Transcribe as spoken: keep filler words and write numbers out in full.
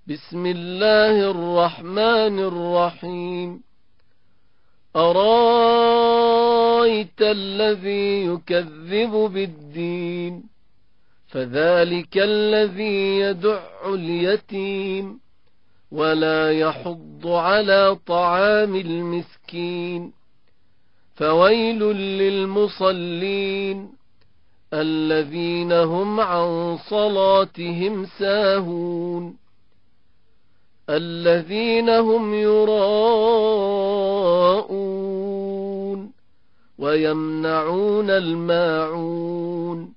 بسم الله الرحمن الرحيم أرايت الذي يكذب بالدين فذلك الذي يدع اليتيم ولا يحض على طعام المسكين فويل للمصلين الذين هم عن صلاتهم ساهون الذين هم يراءون ويمنعون الماعون